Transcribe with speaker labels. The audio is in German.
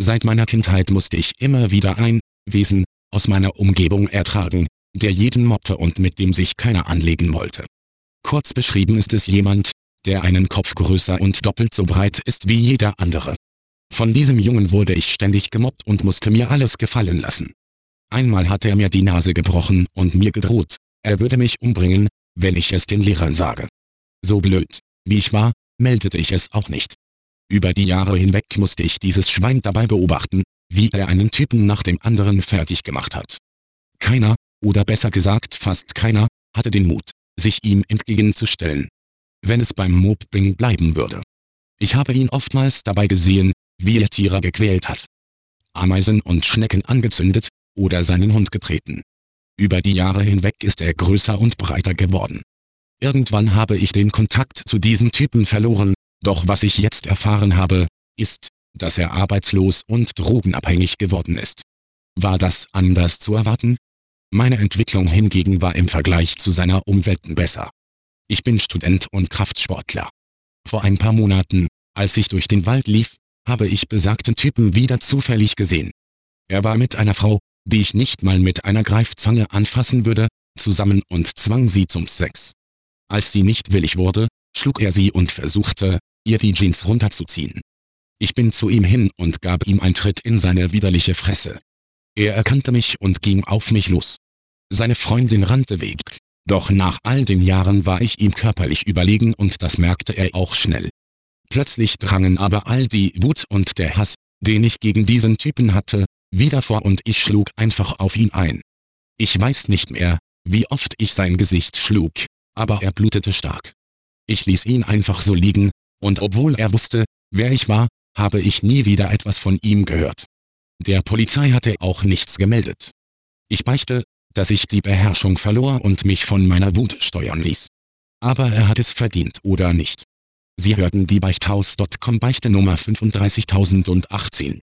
Speaker 1: Seit meiner Kindheit musste ich immer wieder ein Wesen aus meiner Umgebung ertragen, der jeden mobbte und mit dem sich keiner anlegen wollte. Kurz beschrieben ist es jemand, der einen Kopf größer und doppelt so breit ist wie jeder andere. Von diesem Jungen wurde ich ständig gemobbt und musste mir alles gefallen lassen. Einmal hat er mir die Nase gebrochen und mir gedroht, er würde mich umbringen, wenn ich es den Lehrern sage. So blöd, wie ich war, meldete ich es auch nicht. Über die Jahre hinweg musste ich dieses Schwein dabei beobachten, wie er einen Typen nach dem anderen fertig gemacht hat. Keiner, oder besser gesagt fast keiner, hatte den Mut, sich ihm entgegenzustellen, wenn es beim Mobbing bleiben würde. Ich habe ihn oftmals dabei gesehen, wie er Tiere gequält hat, Ameisen und Schnecken angezündet oder seinen Hund getreten. Über die Jahre hinweg ist er größer und breiter geworden. Irgendwann habe ich den Kontakt zu diesem Typen verloren, doch was ich jetzt erfahren habe, ist, dass er arbeitslos und drogenabhängig geworden ist. War das anders zu erwarten? Meine Entwicklung hingegen war im Vergleich zu seiner Umwelt besser. Ich bin Student und Kraftsportler. Vor ein paar Monaten, als ich durch den Wald lief, habe ich besagten Typen wieder zufällig gesehen. Er war mit einer Frau, die ich nicht mal mit einer Greifzange anfassen würde, zusammen und zwang sie zum Sex. Als sie nicht willig wurde, schlug er sie und versuchte, ihr die Jeans runterzuziehen. Ich bin zu ihm hin und gab ihm einen Tritt in seine widerliche Fresse. Er erkannte mich und ging auf mich los. Seine Freundin rannte weg. Doch nach all den Jahren war ich ihm körperlich überlegen und das merkte er auch schnell. Plötzlich drangen aber all die Wut und der Hass, den ich gegen diesen Typen hatte, wieder vor und ich schlug einfach auf ihn ein. Ich weiß nicht mehr, wie oft ich sein Gesicht schlug, aber er blutete stark. Ich ließ ihn einfach so liegen, und obwohl er wusste, wer ich war, habe ich nie wieder etwas von ihm gehört. Der Polizei hatte auch nichts gemeldet. Ich beichte, dass ich die Beherrschung verlor und mich von meiner Wut steuern ließ. Aber er hat es verdient oder nicht? Sie hörten die Beichthaus.com Beichte Nummer 35018.